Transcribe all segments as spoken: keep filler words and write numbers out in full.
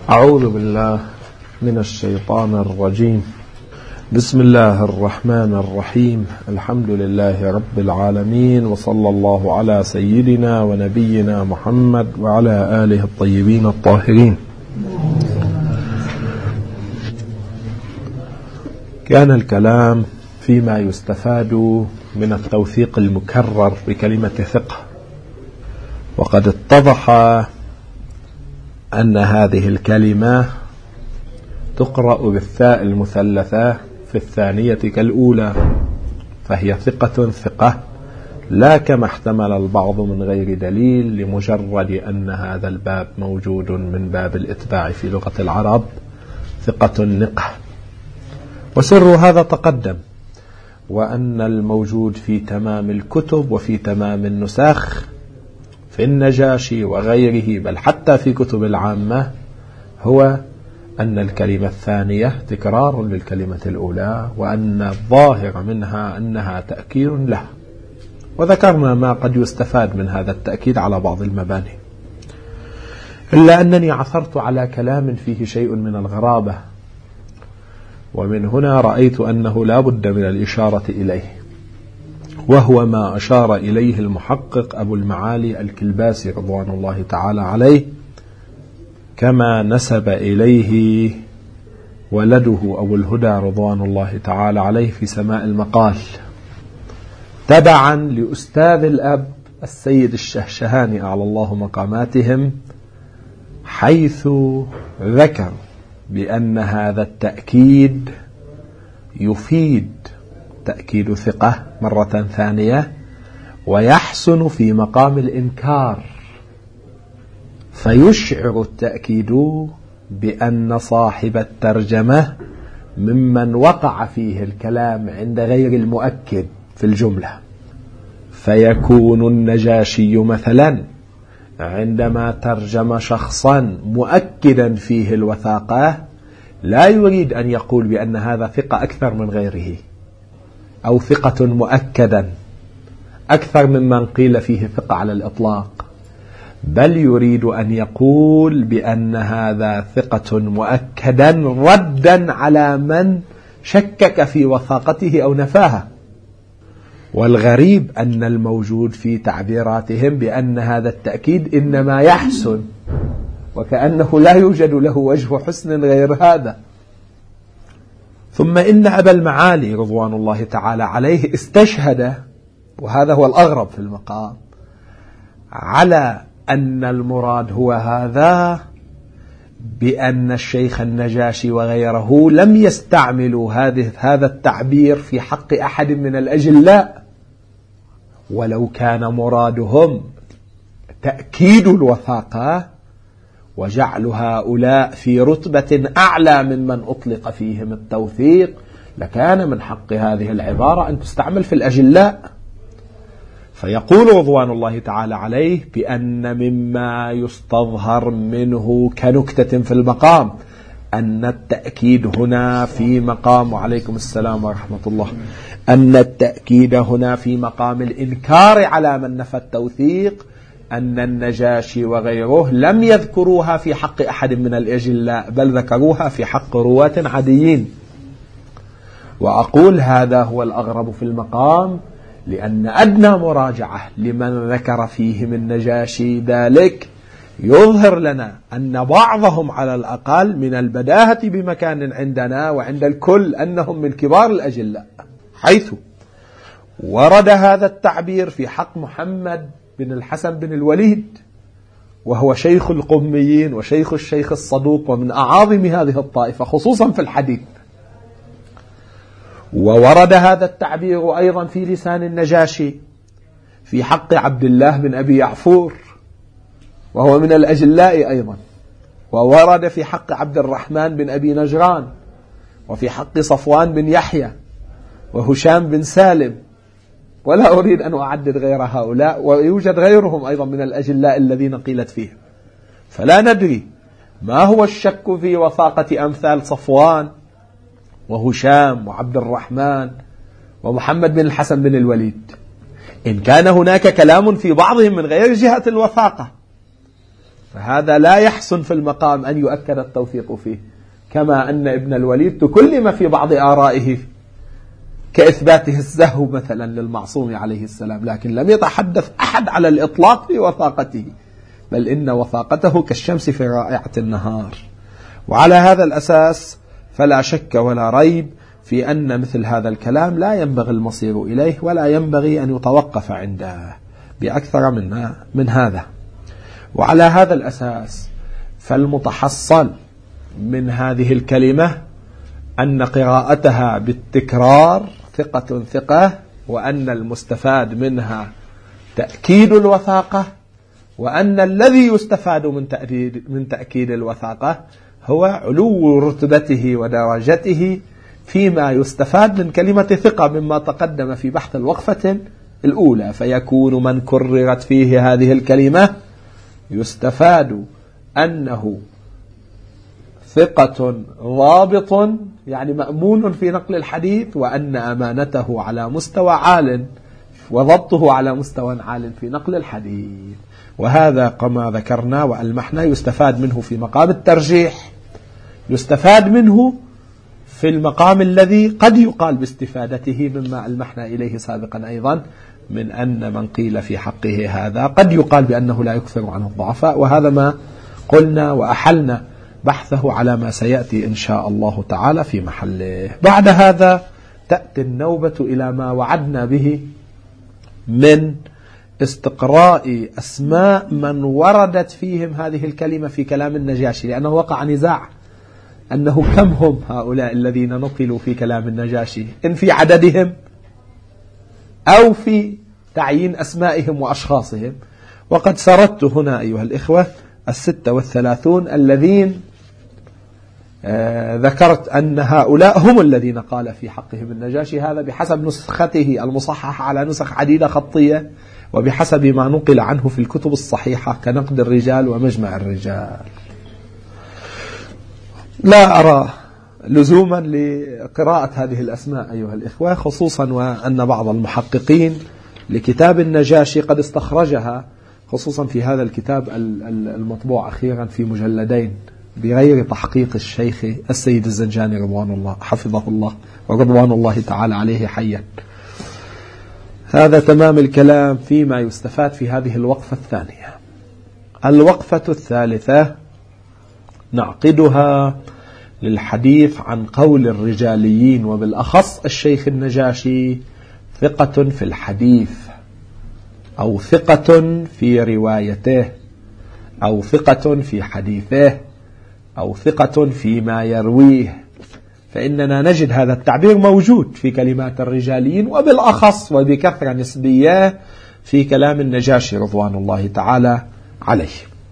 أعوذ بالله من الشيطان الرجيم. بسم الله الرحمن الرحيم. الحمد لله رب العالمين، وصلى الله على سيدنا ونبينا محمد وعلى آله الطيبين الطاهرين. كان الكلام فيما يستفاد من التوثيق المكرر بكلمة ثقة، وقد اتضح أن هذه الكلمة تقرأ بالثاء المثلثة في الثانية كالأولى، فهي ثقة ثقة، لا كما احتمل البعض من غير دليل لمجرد أن هذا الباب موجود من باب الإتباع في لغة العرب، ثقة نقة. وسر هذا تقدم، وأن الموجود في تمام الكتب وفي تمام النسخ في النجاشي وغيره، بل حتى في كتب العامة، هو أن الكلمة الثانية تكرار للكلمة الأولى، وأن الظاهر منها أنها تأكيد لها. وذكرنا ما قد يستفاد من هذا التأكيد على بعض المباني، إلا أنني عثرت على كلام فيه شيء من الغرابة، ومن هنا رأيت أنه لا بد من الإشارة إليه، وهو ما أشار إليه المحقق أبو المعالي الكلباسي رضوان الله تعالى عليه، كما نسب إليه ولده أبو الهدى رضوان الله تعالى عليه في سماء المقال، تبعا لأستاذ الأب السيد الشهشهاني أعلى الله مقاماتهم، حيث ذكر بأن هذا التأكيد يفيد تأكيد ثقة مرة ثانية، ويحسن في مقام الإنكار، فيشعر التأكيد بأن صاحب الترجمة ممن وقع فيه الكلام عند غير المؤكد في الجملة، فيكون النجاشي مثلا عندما ترجم شخصا مؤكدا فيه الوثاقة لا يريد أن يقول بأن هذا ثقة أكثر من غيره، أو ثقة مؤكدا أكثر ممن قيل فيه ثقة على الإطلاق، بل يريد أن يقول بأن هذا ثقة مؤكدا ردا على من شكك في وثاقته أو نفاها. والغريب أن الموجود في تعبيراتهم بأن هذا التأكيد إنما يحسن، وكأنه لا يوجد له وجه حسن غير هذا. ثم إن أبا المعالي رضوان الله تعالى عليه استشهد، وهذا هو الأغرب في المقام، على أن المراد هو هذا، بأن الشيخ النجاشي وغيره لم يستعملوا هذه هذا التعبير في حق أحد من الأجلاء، ولو كان مرادهم تأكيد الوثاقة وجعل هؤلاء في رتبة أعلى ممن أطلق فيهم التوثيق، لكان من حق هذه العبارة أن تستعمل في الأجلاء. فيقول رضوان الله تعالى عليه بأن مما يستظهر منه كنكتة في المقام أن التأكيد هنا في مقام، وعليكم السلام ورحمة الله، أن التأكيد هنا في مقام الإنكار على من نفى التوثيق، أن النجاشي وغيره لم يذكروها في حق أحد من الأجلاء، بل ذكروها في حق رواة عاديين. وأقول هذا هو الأغرب في المقام، لأن أدنى مراجعة لمن ذكر فيهم النجاشي ذلك يظهر لنا أن بعضهم على الأقل من البداهة بمكان عندنا وعند الكل أنهم من كبار الأجلاء، حيث ورد هذا التعبير في حق محمد بن الحسن بن الوليد، وهو شيخ القميين وشيخ الشيخ الصدوق ومن أعاظم هذه الطائفة خصوصا في الحديث. وورد هذا التعبير أيضا في لسان النجاشي في حق عبد الله بن أبي يعفور، وهو من الأجلاء أيضا. وورد في حق عبد الرحمن بن أبي نجران، وفي حق صفوان بن يحيى، وهشام بن سالم، ولا أريد أن أعدد غير هؤلاء، ويوجد غيرهم أيضا من الأجلاء الذين قيلت فيهم. فلا ندري ما هو الشك في وثاقة أمثال صفوان وهشام وعبد الرحمن ومحمد بن الحسن بن الوليد، إن كان هناك كلام في بعضهم من غير جهة الوثاقة، فهذا لا يحسن في المقام أن يؤكد التوثيق فيه، كما أن ابن الوليد تكلم في بعض آرائه كإثباته الزهو مثلا للمعصوم عليه السلام، لكن لم يتحدث أحد على الإطلاق في وثاقته، بل إن وثاقته كالشمس في رائعة النهار. وعلى هذا الأساس فلا شك ولا ريب في أن مثل هذا الكلام لا ينبغي المصير إليه، ولا ينبغي أن يتوقف عنده بأكثر من من هذا. وعلى هذا الأساس فالمتحصل من هذه الكلمة أن قراءتها بالتكرار ثقة ثقة، وأن المستفاد منها تأكيد الوثاقة، وأن الذي يستفاد من تأكيد من تأكيد الوثاقة هو علو رتبته ودرجته فيما يستفاد من كلمة ثقة مما تقدم في بحث الوقفة الأولى، فيكون من كررت فيه هذه الكلمة يستفاد أنه ثقة ضابط، يعني مأمون في نقل الحديث، وأن أمانته على مستوى عال وضبطه على مستوى عال في نقل الحديث. وهذا كما ذكرنا وألمحنا يستفاد منه في مقام الترجيح، يستفاد منه في المقام الذي قد يقال باستفادته مما ألمحنا إليه سابقا أيضا، من أن من قيل في حقه هذا قد يقال بأنه لا يكثر عنه الضعفاء، وهذا ما قلنا وأحلنا بحثه على ما سيأتي إن شاء الله تعالى في محله. بعد هذا تأتي النوبة إلى ما وعدنا به من استقراء أسماء من وردت فيهم هذه الكلمة في كلام النجاشي، لأنه وقع نزاع أنه كم هم هؤلاء الذين نقلوا في كلام النجاشي، إن في عددهم أو في تعيين أسمائهم وأشخاصهم. وقد سردت هنا أيها الإخوة الستة والثلاثون الذين آه ذكرت أن هؤلاء هم الذين قال في حقهم النجاشي، هذا بحسب نسخته المصححة على نسخ عديدة خطية، وبحسب ما نقل عنه في الكتب الصحيحة كنقد الرجال ومجمع الرجال. لا أرى لزوما لقراءة هذه الأسماء أيها الإخوة، خصوصا وأن بعض المحققين لكتاب النجاشي قد استخرجها، خصوصا في هذا الكتاب المطبوع أخيرا في مجلدين بغير تحقيق الشيخ السيد الزنجاني رضوان الله حفظه الله ورضوان الله تعالى عليه حيا. هذا تمام الكلام فيما يستفاد في هذه الوقفة الثانية. الوقفة الثالثة نعقدها للحديث عن قول الرجاليين، وبالأخص الشيخ النجاشي ثقة في الحديث، أو ثقة في روايته، أو ثقة في حديثه، أو ثقة فيما يرويه. فإننا نجد هذا التعبير موجود في كلمات الرجاليين، وبالأخص وبكثرة نسبية في كلام النجاشي رضوان الله تعالى عليه.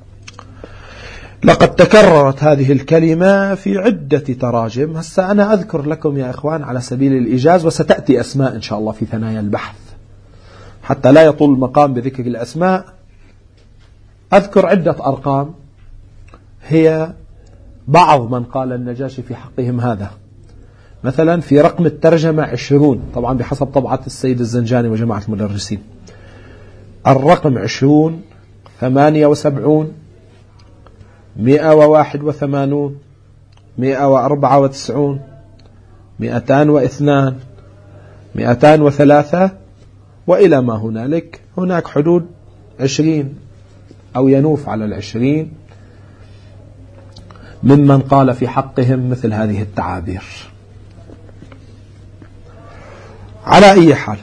لقد تكررت هذه الكلمة في عدة تراجم. هسا أنا أذكر لكم يا إخوان على سبيل الإيجاز، وستأتي أسماء إن شاء الله في ثنايا البحث حتى لا يطول المقام بذكر الأسماء. أذكر عدة أرقام هي بعض من قال النجاشي في حقهم هذا. مثلا في رقم الترجمة عشرون، طبعا بحسب طبعة السيد الزنجاني وجماعة المدرسين، الرقم عشرون، ثمانية وسبعون، مئة وواحد وثمانون، مئة وأربعة وتسعون، مئتان واثنان، مئتان وثلاثة، وإلى ما هنالك. هناك حدود عشرين أو ينوف على العشرين ممن قال في حقهم مثل هذه التعابير. على أي حال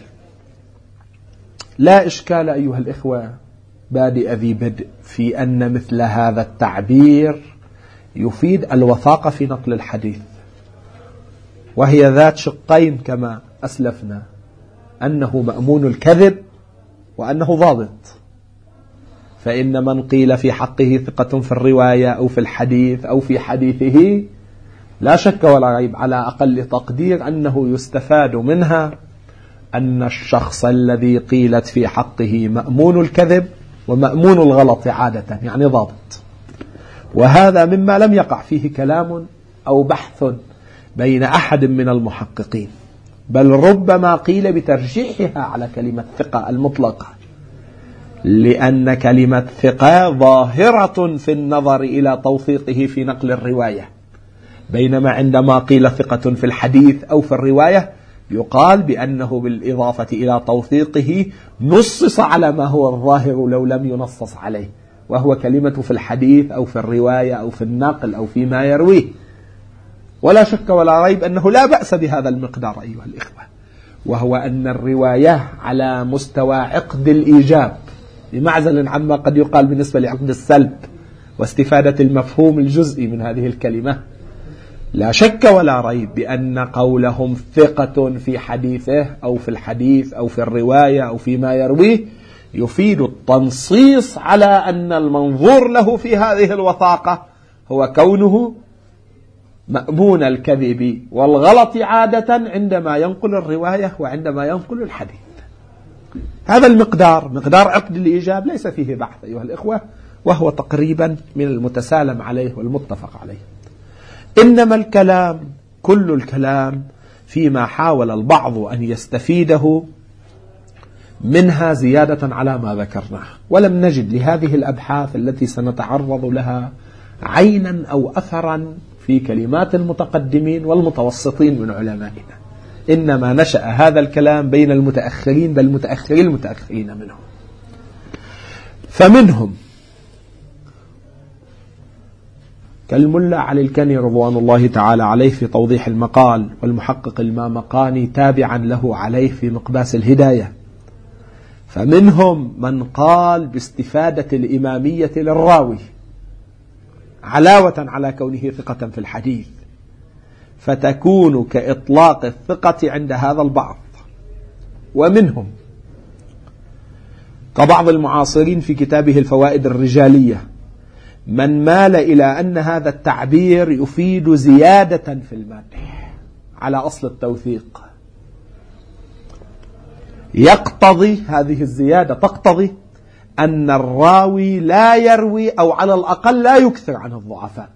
لا إشكال أيها الإخوة بادئ ذي بدء في أن مثل هذا التعبير يفيد الوثاقة في نقل الحديث، وهي ذات شقين كما أسلفنا، أنه مأمون الكذب وأنه ضابط. فإن من قيل في حقه ثقة في الرواية أو في الحديث أو في حديثه لا شك ولا ريب على أقل تقدير أنه يستفاد منها أن الشخص الذي قيلت في حقه مأمون الكذب ومأمون الغلط عادة، يعني ضابط. وهذا مما لم يقع فيه كلام أو بحث بين أحد من المحققين، بل ربما قيل بترجيحها على كلمة ثقة المطلقة، لأن كلمة ثقة ظاهرة في النظر إلى توثيقه في نقل الرواية، بينما عندما قيل ثقة في الحديث أو في الرواية يقال بأنه بالإضافة إلى توثيقه نصص على ما هو الظاهر لو لم ينصص عليه، وهو كلمة في الحديث أو في الرواية أو في النقل أو فيما يرويه. ولا شك ولا ريب أنه لا بأس بهذا المقدار أيها الإخوة، وهو أن الرواية على مستوى عقد الإيجاب بمعزل عما قد يقال بالنسبة لعقد السلب واستفادة المفهوم الجزئي من هذه الكلمة. لا شك ولا ريب بأن قولهم ثقة في حديثه أو في الحديث أو في الرواية أو فيما يرويه يفيد التنصيص على أن المنظور له في هذه الوثاقة هو كونه مأمون الكذب والغلط عادة عندما ينقل الرواية وعندما ينقل الحديث. هذا المقدار مقدار عقد الإيجاب ليس فيه بحث أيها الإخوة، وهو تقريبا من المتسالم عليه والمتفق عليه. إنما الكلام كل الكلام فيما حاول البعض أن يستفيده منها زيادة على ما ذكرناه، ولم نجد لهذه الأبحاث التي سنتعرض لها عينا أو أثرا في كلمات المتقدمين والمتوسطين من علمائنا، إنما نشأ هذا الكلام بين المتأخرين بل متأخرين المتأخرين منهم. فمنهم كالملا علي الكني رضوان الله تعالى عليه في توضيح المقال، والمحقق المامقاني تابعا له عليه في مقباس الهداية. فمنهم من قال باستفادة الإمامية للراوي علاوة على كونه ثقة في الحديث، فتكون كإطلاق الثقة عند هذا البعض. ومنهم كبعض المعاصرين في كتابه الفوائد الرجالية من مال إلى أن هذا التعبير يفيد زيادة في المدح على أصل التوثيق، يقتضي هذه الزيادة تقتضي أن الراوي لا يروي أو على الأقل لا يكثر عن الضعفاء،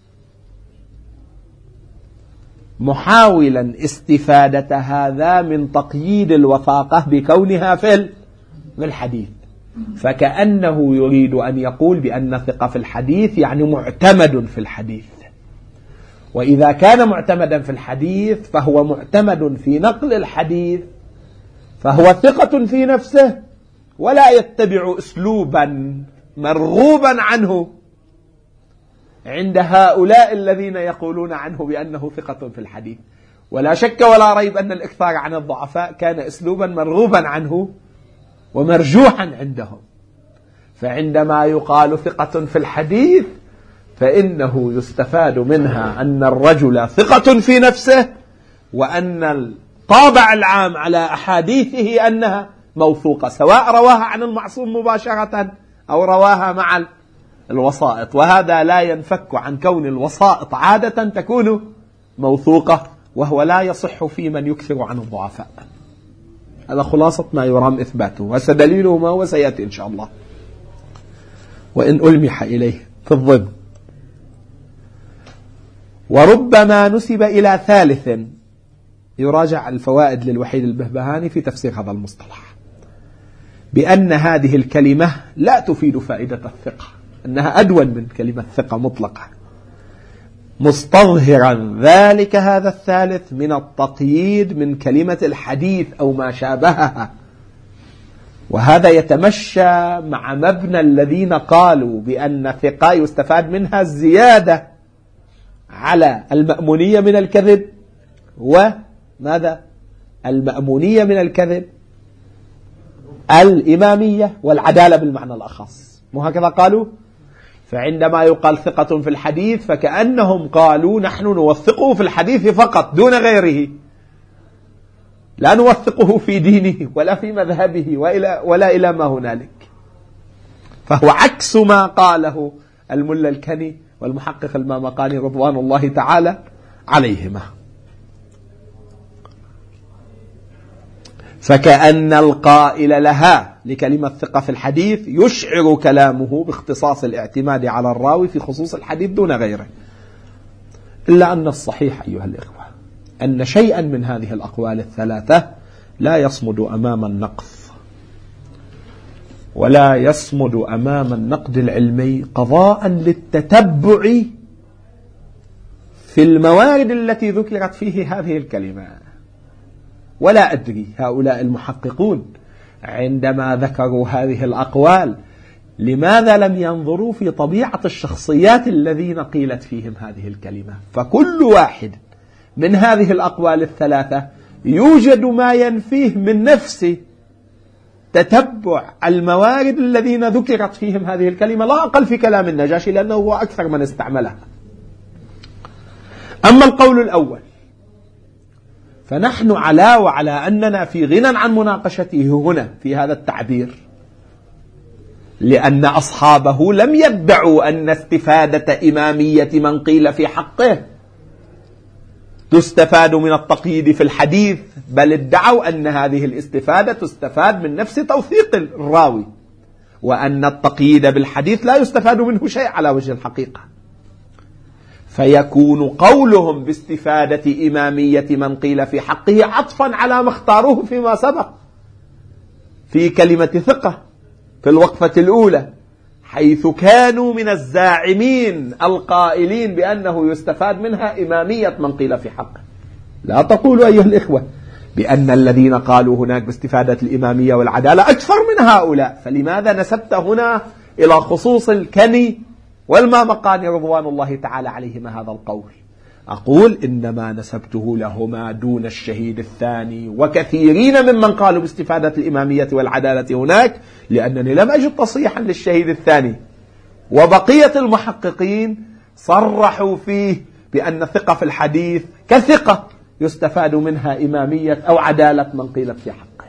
محاولا استفادة هذا من تقييد الوثاقة بكونها في الحديث، فكأنه يريد أن يقول بأن ثقة في الحديث يعني معتمد في الحديث، وإذا كان معتمدا في الحديث فهو معتمد في نقل الحديث، فهو ثقة في نفسه ولا يتبع أسلوبا مرغوبا عنه عند هؤلاء الذين يقولون عنه بأنه ثقة في الحديث. ولا شك ولا ريب أن الإكثار عن الضعفاء كان أسلوبا مرغوبا عنه ومرجوحا عندهم. فعندما يقال ثقة في الحديث فإنه يستفاد منها أن الرجل ثقة في نفسه، وأن الطابع العام على أحاديثه أنها موثوقة، سواء رواها عن المعصوم مباشرة أو رواها مع الوسائط، وهذا لا ينفك عن كون الوسائط عادة تكون موثوقة، وهو لا يصح في من يكثر عن الضعفاء. هذا خلاصة ما يرام إثباته، وسدليله ما هو سيأتي إن شاء الله وإن ألمح إليه في الضمن. وربما نسب إلى ثالث، يراجع الفوائد للوحيد البهبهاني في تفسير هذا المصطلح، بأن هذه الكلمة لا تفيد فائدة الثقة، أنها أدون من كلمة ثقة مطلقة، مستظهرا ذلك هذا الثالث من التقييد من كلمة الحديث أو ما شابهها. وهذا يتمشى مع مبنى الذين قالوا بأن ثقة يستفاد منها الزيادة على المأمونية من الكذب، وماذا المأمونية من الكذب الإمامية والعدالة بالمعنى الأخص، مو هكذا قالوا؟ فعندما يقال ثقة في الحديث فكأنهم قالوا نحن نوثقه في الحديث فقط دون غيره، لا نوثقه في دينه ولا في مذهبه ولا إلى ما هنالك. فهو عكس ما قاله الملا الكني والمحقق المامقاني رضوان الله تعالى عليهما. فكأن القائل لها لكلمة ثقة في الحديث يشعر كلامه باختصاص الاعتماد على الراوي في خصوص الحديث دون غيره. إلا أن الصحيح أيها الإخوة أن شيئا من هذه الأقوال الثلاثة لا يصمد أمام النقص، ولا يصمد أمام النقد العلمي قضاء للتتبع في الموارد التي ذكرت فيه هذه الكلمة. ولا أدري هؤلاء المحققون عندما ذكروا هذه الأقوال لماذا لم ينظروا في طبيعة الشخصيات الذين قيلت فيهم هذه الكلمة. فكل واحد من هذه الأقوال الثلاثة يوجد ما ينفيه من نفس تتبع الموارد الذين ذكرت فيهم هذه الكلمة، لا أقل في كلام النجاشي لأنه هو أكثر من استعملها. أما القول الأول فنحن على وعلى أننا في غنى عن مناقشته هنا في هذا التعبير، لأن أصحابه لم يدعوا أن استفادة إمامية من قيل في حقه تستفاد من التقييد في الحديث، بل ادعوا أن هذه الاستفادة تستفاد من نفس توثيق الراوي، وأن التقييد بالحديث لا يستفاد منه شيء على وجه الحقيقة. فيكون قولهم باستفادة إمامية من قيل في حقه عطفا على ما اختاروه فيما سبق في كلمة ثقة في الوقفة الأولى، حيث كانوا من الزاعمين القائلين بأنه يستفاد منها إمامية من قيل في حقه. لا تقولوا أيها الإخوة بأن الذين قالوا هناك باستفادة الإمامية والعدالة أكثر من هؤلاء، فلماذا نسبت هنا إلى خصوص الكني والمامقاني رضوان الله تعالى عليهما هذا القول؟ أقول إنما نسبته لهما دون الشهيد الثاني وكثيرين ممن قالوا باستفادة الإمامية والعدالة هناك، لأنني لم أجد تصريحا للشهيد الثاني، وبقية المحققين صرحوا فيه بأن ثقة في الحديث كثقة يستفاد منها إمامية أو عدالة من قيلت في حقه.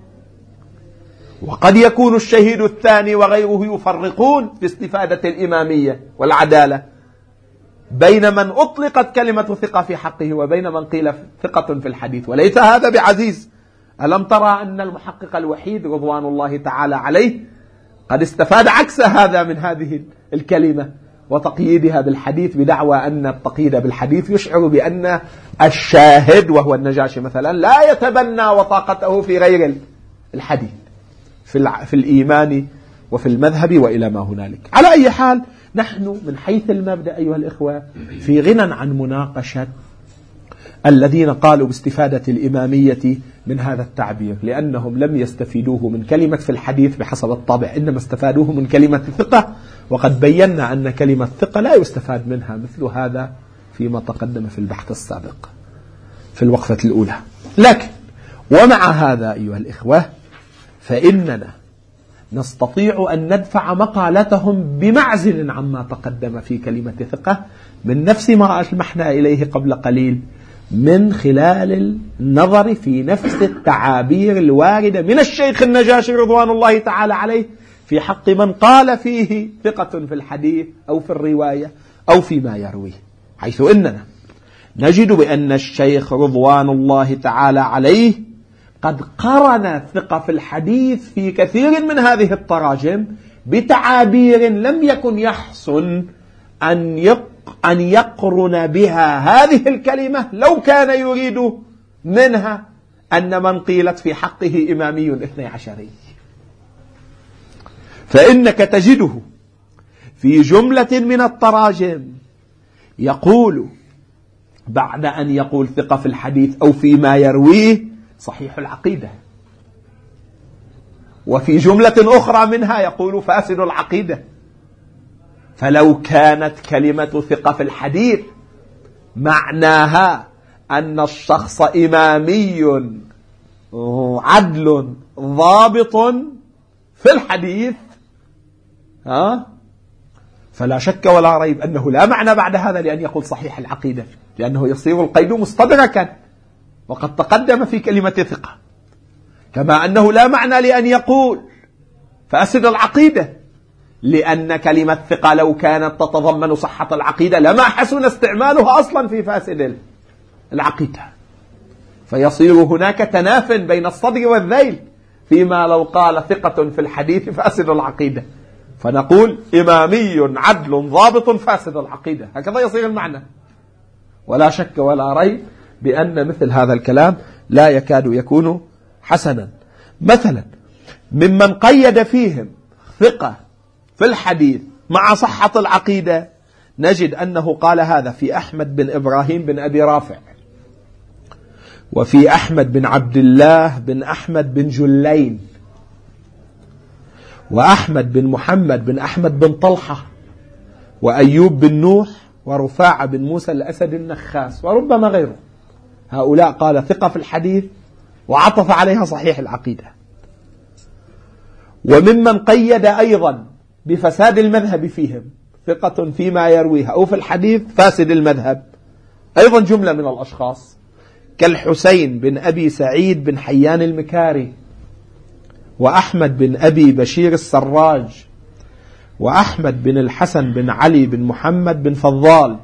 وقد يكون الشهيد الثاني وغيره يفرقون في استفادة الإمامية والعدالة بين من أطلقت كلمة ثقة في حقه وبين من قيل ثقة في الحديث، وليس هذا بعزيز. ألم ترى أن المحقق الوحيد رضوان الله تعالى عليه قد استفاد عكس هذا من هذه الكلمة وتقييدها بالحديث، بدعوى أن التقييد بالحديث يشعر بأن الشاهد وهو النجاشي مثلا لا يتبنى وثاقته في غير الحديث في الإيمان وفي المذهب وإلى ما هنالك. على أي حال نحن من حيث المبدأ أيها الإخوة في غنى عن مناقشة الذين قالوا باستفادة الإمامية من هذا التعبير، لأنهم لم يستفيدوه من كلمة في الحديث بحسب الطبع، إنما استفادوه من كلمة ثقة، وقد بينا أن كلمة ثقة لا يستفاد منها مثل هذا فيما تقدم في البحث السابق في الوقفة الأولى. لكن ومع هذا أيها الإخوة فإننا نستطيع أن ندفع مقالتهم بمعزل عما تقدم في كلمة ثقة من نفس ما ألمحنا إليه قبل قليل، من خلال النظر في نفس التعابير الواردة من الشيخ النجاشي رضوان الله تعالى عليه في حق من قال فيه ثقة في الحديث أو في الرواية أو فيما يرويه، حيث إننا نجد بأن الشيخ رضوان الله تعالى عليه قد قرن الثقة في الحديث في كثير من هذه التراجم بتعابير لم يكن يحسن أن يق أن يقرن بها هذه الكلمة لو كان يريد منها أن من قيلت في حقه إمامي اثني عشري. فإنك تجده في جملة من التراجم يقول بعد أن يقول ثقة في الحديث أو فيما يرويه صحيح العقيدة، وفي جملة أخرى منها يقول فاسد العقيدة. فلو كانت كلمة ثقة في الحديث معناها أن الشخص إمامي عدل ضابط في الحديث ها فلا شك ولا ريب أنه لا معنى بعد هذا لأن يقول صحيح العقيدة، لأنه يصير القيد مستدركا وقد تقدم في كلمة ثقة، كما أنه لا معنى لأن يقول فاسد العقيدة، لأن كلمة ثقة لو كانت تتضمن صحة العقيدة لما حسن استعمالها أصلا في فاسد العقيدة، فيصير هناك تناف بين الصدر والذيل فيما لو قال ثقة في الحديث فاسد العقيدة، فنقول إمامي عدل ضابط فاسد العقيدة، هكذا يصير المعنى. ولا شك ولا ريب بأن مثل هذا الكلام لا يكاد يكون حسنا. مثلا ممن قيد فيهم ثقة في الحديث مع صحة العقيدة، نجد أنه قال هذا في أحمد بن إبراهيم بن أبي رافع، وفي أحمد بن عبد الله بن أحمد بن جلين، وأحمد بن محمد بن أحمد بن طلحة، وأيوب بن نوح، ورفاعة بن موسى الأسد النخاس، وربما غيره. هؤلاء قال ثقة في الحديث وعطف عليها صحيح العقيدة. وممن قيد أيضا بفساد المذهب فيهم ثقة فيما يرويها أو في الحديث فاسد المذهب أيضا جملة من الأشخاص كالحسين بن أبي سعيد بن حيان المكاري، وأحمد بن أبي بشير السراج، وأحمد بن الحسن بن علي بن محمد بن فضال،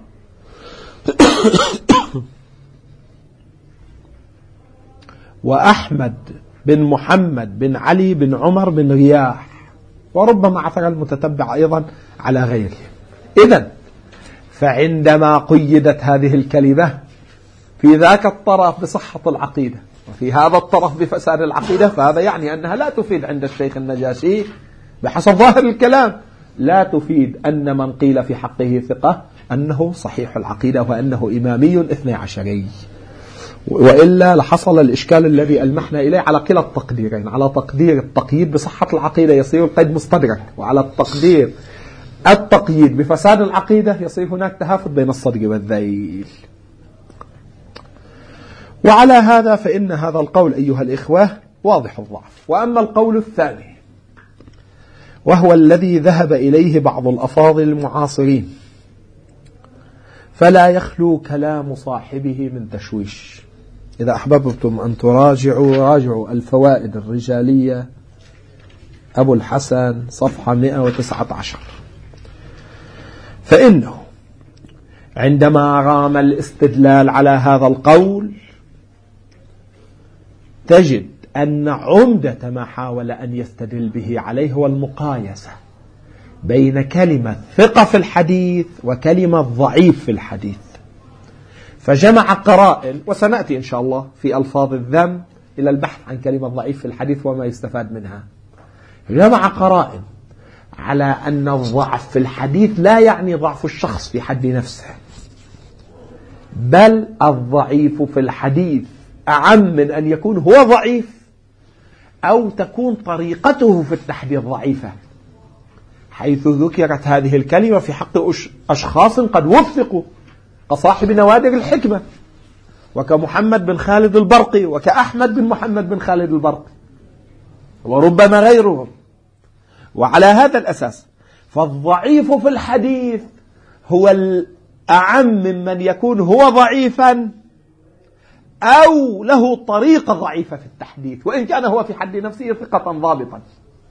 وأحمد بن محمد بن علي بن عمر بن رياح، وربما عثر المتتبع أيضا على غيره. إذن فعندما قيدت هذه الكلمة في ذاك الطرف بصحة العقيدة وفي هذا الطرف بفساد العقيدة، فهذا يعني أنها لا تفيد عند الشيخ النجاشي بحسب ظاهر الكلام، لا تفيد أن من قيل في حقه ثقة أنه صحيح العقيدة وأنه إمامي اثني عشري، وإلا لحصل الإشكال الذي ألمحنا إليه على كلا التقديرين، على تقدير التقييد بصحة العقيدة يصير القيد مستدرك، وعلى التقدير التقييد بفساد العقيدة يصير هناك تهافت بين الصدر والذيل. وعلى هذا فإن هذا القول أيها الإخوة واضح الضعف. وأما القول الثاني وهو الذي ذهب إليه بعض الأفاضل المعاصرين، فلا يخلو كلام صاحبه من تشويش. إذا أحببتم أن تراجعوا راجعوا الفوائد الرجالية أبو الحسن صفحة مئة وتسعة عشر. فإنه عندما رام الاستدلال على هذا القول تجد أن عمدة ما حاول أن يستدل به عليه هو المقايسة بين كلمة ثقة في الحديث وكلمة ضعيف في الحديث، فجمع قرائن، وسنأتي إن شاء الله في ألفاظ الذم إلى البحث عن كلمة ضعيف في الحديث وما يستفاد منها. جمع قرائن على أن الضعف في الحديث لا يعني ضعف الشخص في حد نفسه، بل الضعيف في الحديث أعم من أن يكون هو ضعيف أو تكون طريقته في التحديث ضعيفة، حيث ذكرت هذه الكلمة في حق أشخاص قد وثقوا كصاحب نوادر الحكمة وكمحمد بن خالد البرقي وكأحمد بن محمد بن خالد البرقي وربما غيرهم. وعلى هذا الأساس فالضعيف في الحديث هو الأعم ممن يكون هو ضعيفا أو له طريقة ضعيفة في التحديث، وإن كان هو في حد نفسه ثقة ضابطا.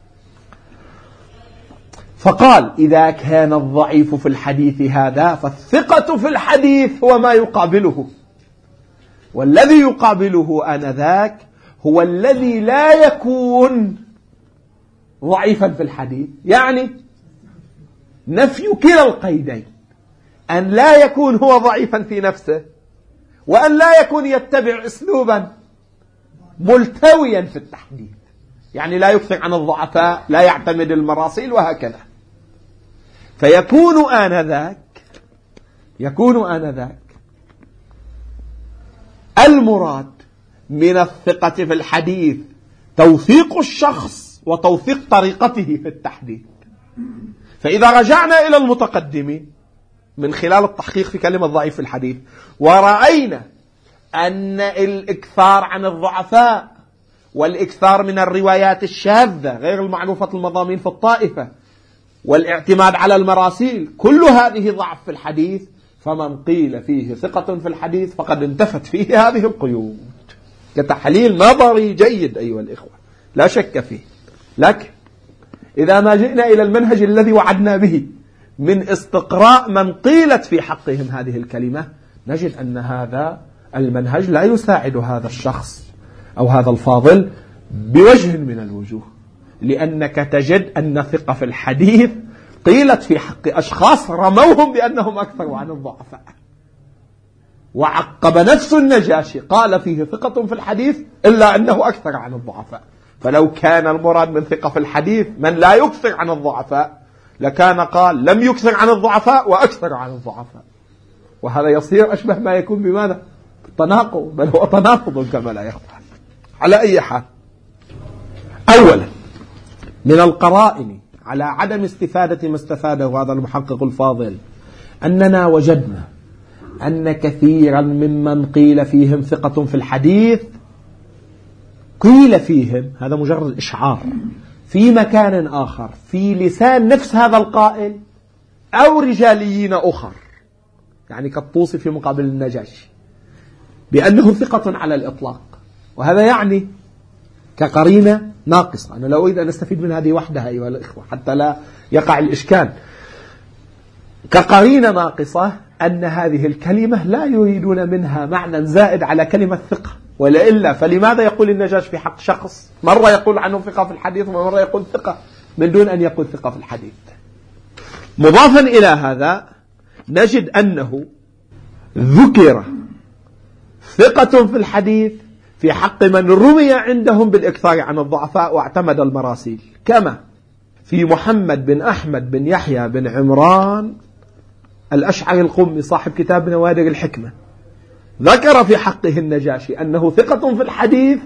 فقال إذا كان الضعيف في الحديث هذا فالثقة في الحديث هو ما يقابله، والذي يقابله آنذاك هو الذي لا يكون ضعيفا في الحديث، يعني نفي كلا القيدين، أن لا يكون هو ضعيفا في نفسه وأن لا يكون يتبع أسلوبا ملتويا في التحديث، يعني لا يكثر عن الضعفاء، لا يعتمد المراسيل وهكذا. فيكون آنذاك يكون آنذاك المراد من الثقة في الحديث توثيق الشخص وتوثيق طريقته في التحديث. فإذا رجعنا إلى المتقدمين من خلال التحقيق في كلمة ضعيف في الحديث ورأينا أن الإكثار عن الضعفاء والإكثار من الروايات الشاذة غير المعروفة المضامين في الطائفة والاعتماد على المراسيل كل هذه ضعف في الحديث، فمن قيل فيه ثقة في الحديث فقد انتفت فيه هذه القيود. كتحليل نظري جيد أيها الإخوة لا شك فيه، لكن إذا ما جئنا إلى المنهج الذي وعدنا به من استقراء من قيلت في حقهم هذه الكلمة، نجد أن هذا المنهج لا يساعد هذا الشخص أو هذا الفاضل بوجه من الوجوه، لأنك تجد أن ثقة في الحديث قيلت في حق أشخاص رموهم بأنهم أكثر عن الضعفاء، وعقب نفس النجاشي قال فيه ثقة في الحديث إلا أنه أكثر عن الضعفاء. فلو كان المراد من ثقة في الحديث من لا يكثر عن الضعفاء لكان قال لم يكثر عن الضعفاء وأكثر عن الضعفاء، وهذا يصير أشبه ما يكون بماذا؟ التناقض، بل هو تناقض كما لا يخفى. على أي حال، أولا من القرائن على عدم استفادة ما استفاده هذا المحقق الفاضل أننا وجدنا أن كثيرا ممن قيل فيهم ثقة في الحديث قيل فيهم، هذا مجرد إشعار، في مكان آخر في لسان نفس هذا القائل أو رجاليين أخر، يعني كالطوسي في مقابل النجاشي، بأنه ثقة على الإطلاق. وهذا يعني كقرينة ناقصة. أنا لا أريد أن أستفيد من هذه وحدها أيها الإخوة حتى لا يقع الإشكال. كقرينة ناقصة أن هذه الكلمة لا يريدون منها معنى زائد على كلمة ثقة، ولإلا فلماذا يقول النجاش في حق شخص مرة يقول عنه ثقة في الحديث ومرة يقول ثقة من دون أن يقول ثقة في الحديث؟ مضافا إلى هذا نجد أنه ذكر ثقة في الحديث في حق من رمي عندهم بالإكثار عن الضعفاء واعتمد المراسيل، كما في محمد بن أحمد بن يحيى بن عمران الأشعري القمي صاحب كتاب نوادر الحكمة، ذكر في حقه النجاشي أنه ثقة في الحديث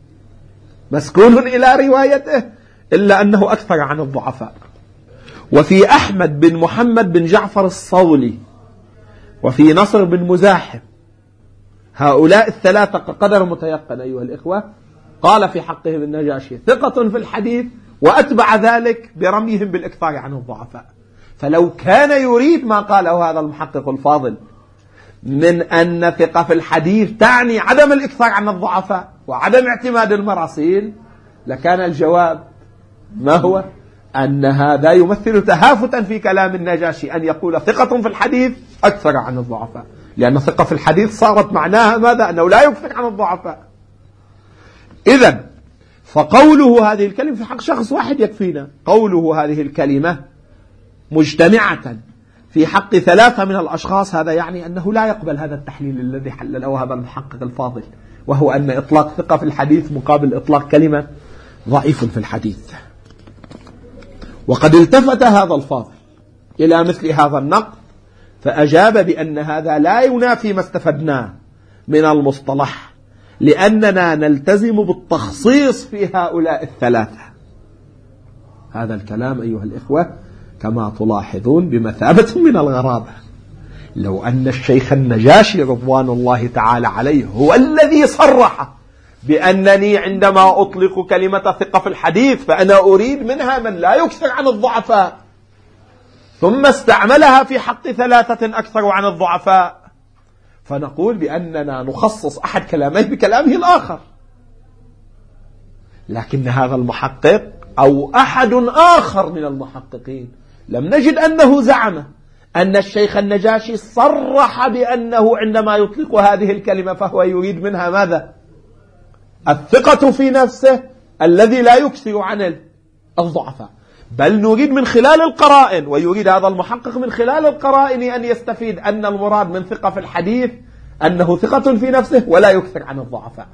مسكون إلى روايته إلا أنه أكثر عن الضعفاء. وفي أحمد بن محمد بن جعفر الصولي وفي نصر بن مزاحم، هؤلاء الثلاثة قدر متيقن أيها الإخوة، قال في حقهم النجاشي ثقة في الحديث وأتبع ذلك برميهم بالإكثار عن الضعفاء. فلو كان يريد ما قاله هذا المحقق الفاضل من أن ثقة في الحديث تعني عدم الإكثار عن الضعفاء وعدم اعتماد المراسيل لكان الجواب ما هو؟ أن هذا يمثل تهافتا في كلام النجاشي أن يقول ثقة في الحديث أكثر عن الضعفاء، لأن ثقة في الحديث صارت معناها ماذا؟ أنه لا يكثر عن الضعفاء. إذن فقوله هذه الكلمة في حق شخص واحد يكفينا، قوله هذه الكلمة مجتمعة في حق ثلاثة من الأشخاص هذا يعني أنه لا يقبل هذا التحليل الذي حلله هذا المحقق الفاضل، وهو أن إطلاق ثقة في الحديث مقابل إطلاق كلمة ضعيف في الحديث. وقد التفت هذا الفاضل إلى مثل هذا النقد فأجاب بأن هذا لا ينافي ما استفدناه من المصطلح، لأننا نلتزم بالتخصيص في هؤلاء الثلاثة. هذا الكلام أيها الإخوة كما تلاحظون بمثابة من الغرابة. لو أن الشيخ النجاشي رضوان الله تعالى عليه هو الذي صرح بأنني عندما أطلق كلمة ثقة في الحديث فأنا أريد منها من لا يكثر عن الضعفاء، ثم استعملها في حق ثلاثة أكثر عن الضعفاء، فنقول بأننا نخصص أحد كلاميه بكلامه الآخر. لكن هذا المحقق أو أحد آخر من المحققين لم نجد أنه زعم أن الشيخ النجاشي صرح بأنه عندما يطلق هذه الكلمة فهو يريد منها ماذا؟ الثقة في نفسه الذي لا يكثر عن الضعفاء، بل نريد من خلال القرائن، ويريد هذا المحقق من خلال القرائن أن يستفيد أن المراد من ثقة في الحديث أنه ثقة في نفسه ولا يكثر عن الضعفاء.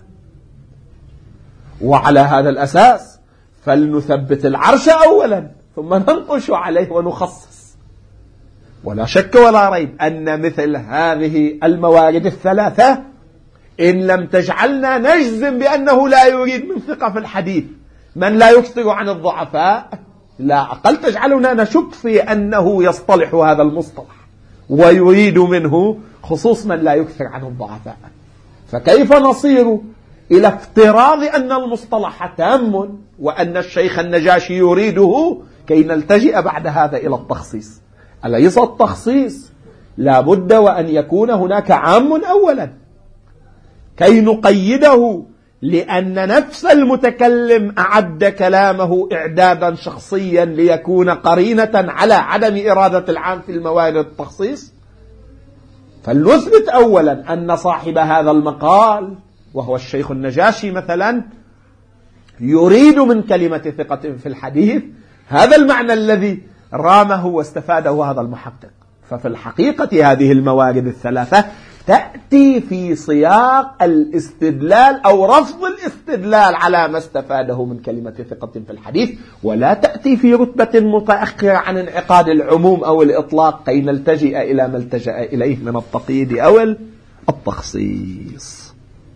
وعلى هذا الأساس فلنثبت العرش أولا ثم ننقش عليه ونخصص. ولا شك ولا ريب أن مثل هذه الموارد الثلاثة إن لم تجعلنا نجزم بأنه لا يريد من ثقة في الحديث من لا يكثر عن الضعفاء، لا أقل تجعلنا نشك في أنه يصطلح هذا المصطلح ويريد منه خصوص من لا يكثر عن الضعفاء. فكيف نصير إلى افتراض أن المصطلح تام وأن الشيخ النجاشي يريده كي نلتجئ بعد هذا إلى التخصيص؟ أليس التخصيص لا بد وأن يكون هناك عام أولا كي نقيده، لأن نفس المتكلم أعد كلامه إعدادا شخصيا ليكون قرينة على عدم إرادة العام في الموارد التخصيص. فلنثبت أولا أن صاحب هذا المقال وهو الشيخ النجاشي مثلا يريد من كلمة ثقة في الحديث هذا المعنى الذي رامه واستفاده هذا المحقق. ففي الحقيقة هذه الموارد الثلاثة تأتي في سياق الاستدلال أو رفض الاستدلال على ما استفاده من كلمة ثقة في الحديث، ولا تأتي في رتبة متأخرة عن انعقاد العموم أو الإطلاق كي نلتجئ إلى ما التجأ إليه من التقييد أو التخصيص.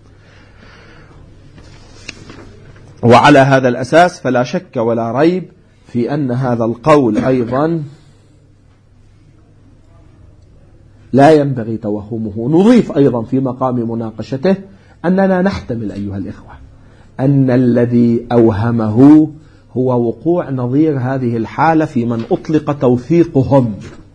وعلى هذا الأساس فلا شك ولا ريب في أن هذا القول أيضا لا ينبغي توهمه. نضيف أيضا في مقام مناقشته أننا نحتمل أيها الإخوة أن الذي أوهمه هو وقوع نظير هذه الحالة في من أطلق توثيقهم،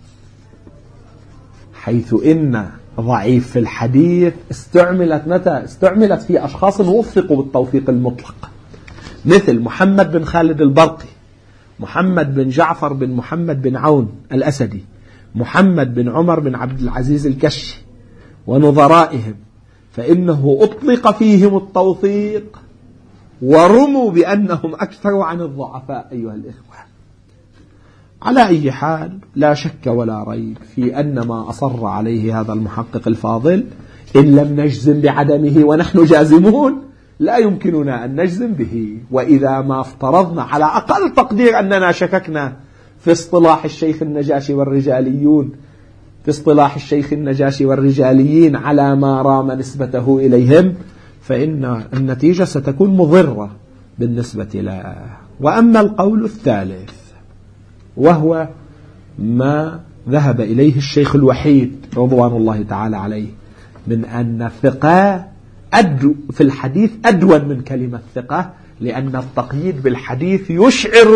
حيث إن ضعيف في الحديث استعملت متى؟ استعملت في أشخاص وفقوا بالتوثيق المطلق، مثل محمد بن خالد البرقي، محمد بن جعفر بن محمد بن عون الأسدي، محمد بن عمر بن عبد العزيز الكشي ونظرائهم، فإنه أطلق فيهم التوثيق ورموا بأنهم أكثر عن الضعفاء أيها الإخوة. على أي حال لا شك ولا ريب في أن ما أصر عليه هذا المحقق الفاضل إن لم نجزم بعدمه ونحن جازمون لا يمكننا أن نجزم به. وإذا ما افترضنا على أقل تقدير أننا شككنا في اصطلاح الشيخ النجاشي والرجاليون في اصطلاح الشيخ النجاشي والرجاليين على ما رام نسبته إليهم، فإن النتيجة ستكون مضرة بالنسبة له. وأما القول الثالث وهو ما ذهب إليه الشيخ الوحيد رضوان الله تعالى عليه من أن الثقة أدو في الحديث أدون من كلمة ثقة، لأن التقييد بالحديث يشعر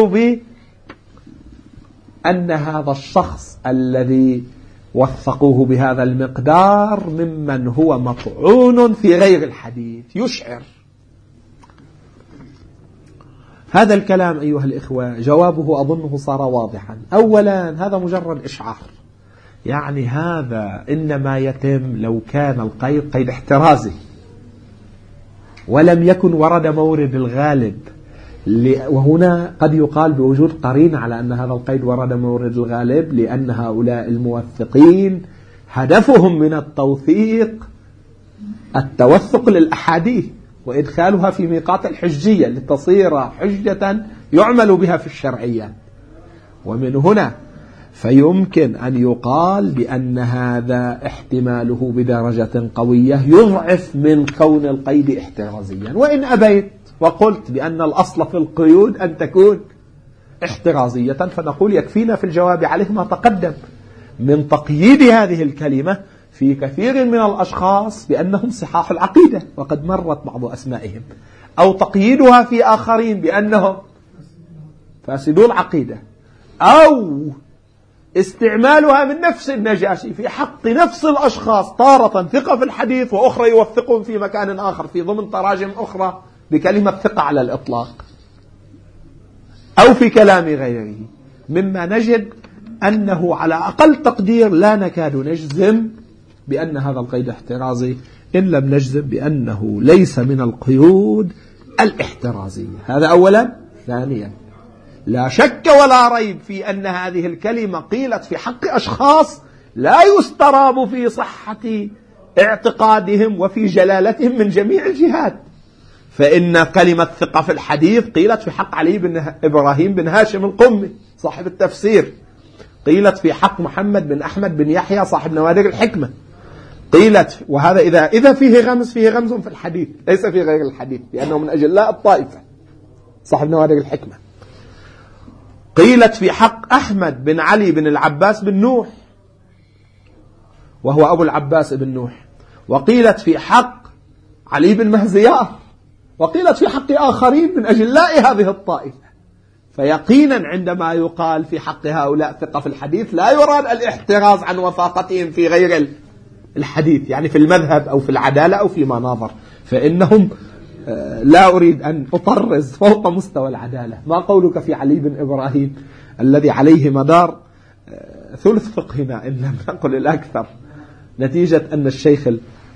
بأن هذا الشخص الذي وثقوه بهذا المقدار ممن هو مطعون في غير الحديث، يشعر. هذا الكلام أيها الإخوة جوابه أظنه صار واضحا. أولا هذا مجرد إشعار، يعني هذا إنما يتم لو كان القيد قيد احترازي ولم يكن ورد مورد الغالب، وهنا قد يقال بوجود قرينة على أن هذا القيد ورد مورد الغالب، لأن هؤلاء الموثقين هدفهم من التوثيق التوثق للأحاديث وإدخالها في ميقات الحجية لتصير حجة يعمل بها في الشرعية. ومن هنا فيمكن أن يقال بأن هذا احتماله بدرجة قوية يضعف من كون القيد احترازيا. وإن أبيت وقلت بأن الأصل في القيود أن تكون احترازية، فنقول يكفينا في الجواب عليه ما تقدم من تقييد هذه الكلمة في كثير من الأشخاص بأنهم صحاح العقيدة وقد مرت بعض أسمائهم، أو تقييدها في آخرين بأنهم فاسدو العقيدة، أو استعمالها من نفس النجاشي في حق نفس الأشخاص، تارة ثقة في الحديث وأخرى يوثقهم في مكان آخر في ضمن تراجم أخرى بكلمة ثقة على الإطلاق، أو في كلام غيره، مما نجد أنه على أقل تقدير لا نكاد نجزم بأن هذا القيد احترازي إن لم نجزم بأنه ليس من القيود الاحترازية. هذا أولا. ثانيا لا شك ولا ريب في أن هذه الكلمة قيلت في حق أشخاص لا يستراب في صحة اعتقادهم وفي جلالتهم من جميع الجهات. فإن كلمة ثقة في الحديث قيلت في حق علي بن إبراهيم بن هاشم القمي صاحب التفسير، قيلت في حق محمد بن أحمد بن يحيى صاحب نوادر الحكمة، قيلت، وهذا إذا إذا فيه غمز فيه غمز في الحديث ليس في غير الحديث لأنه من أجلاء الطائفة صاحب نوادر الحكمة، قيلت في حق أحمد بن علي بن العباس بن نوح وهو أبو العباس بن نوح، وقيلت في حق علي بن مهزيار، وقيلت في حق آخرين من أجلاء هذه الطائفة. فيقينا عندما يقال في حق هؤلاء ثقة في الحديث لا يراد الاحتراز عن وثاقتهم في غير الحديث، يعني في المذهب أو في العدالة أو في مناظر، فإنهم لا أريد أن أطرز فوق مستوى العدالة. ما قولك في علي بن إبراهيم الذي عليه مدار ثلث فقهنا إن لم نقل الأكثر، نتيجة أن الشيخ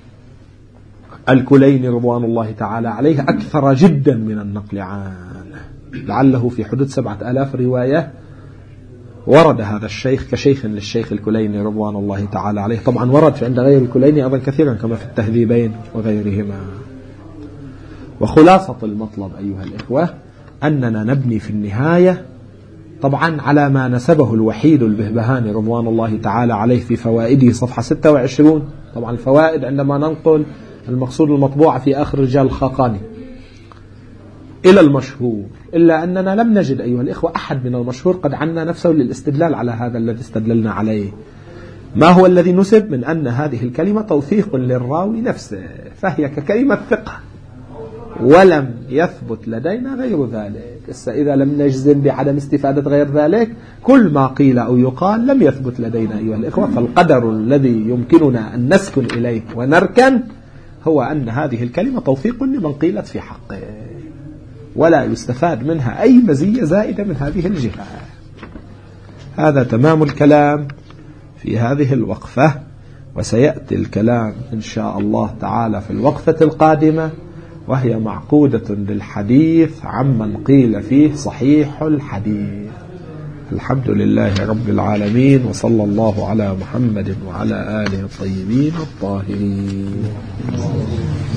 الكليني رضوان الله تعالى عليه أكثر جدا من النقل عنه، لعله في حدود سبعة آلاف رواية، ورد هذا الشيخ كشيخ للشيخ الكليني رضوان الله تعالى عليه. طبعا ورد في عند غير الكليني أيضا كثيرا كما في التهذيبين وغيرهما. وخلاصة المطلب أيها الإخوة أننا نبني في النهاية طبعا على ما نسبه الوحيد البهبهاني رضوان الله تعالى عليه في فوائده صفحة ستة وعشرين. طبعا الفوائد عندما ننقل المقصود المطبوعة في آخر رجال الخاقاني إلى المشهور، إلا أننا لم نجد أيها الإخوة أحد من المشهور قد عنا نفسه للاستدلال على هذا الذي استدللنا عليه. ما هو الذي نسب من أن هذه الكلمة توثيق للراوي نفسه، فهي ككلمة ثقة، ولم يثبت لدينا غير ذلك. إذا لم نجزم بعدم استفادة غير ذلك، كل ما قيل أو يقال لم يثبت لدينا أيها الإخوة. فالقدر الذي يمكننا أن نسكن إليه ونركن هو أن هذه الكلمة توثيق لمن قيلت في حقه، ولا يستفاد منها أي مزية زائدة من هذه الجهة. هذا تمام الكلام في هذه الوقفة، وسيأتي الكلام إن شاء الله تعالى في الوقفة القادمة، وهي معقودة للحديث عمن قيل فيه صحيح الحديث. الحمد لله رب العالمين، وصلى الله على محمد وعلى آله الطيبين الطاهرين.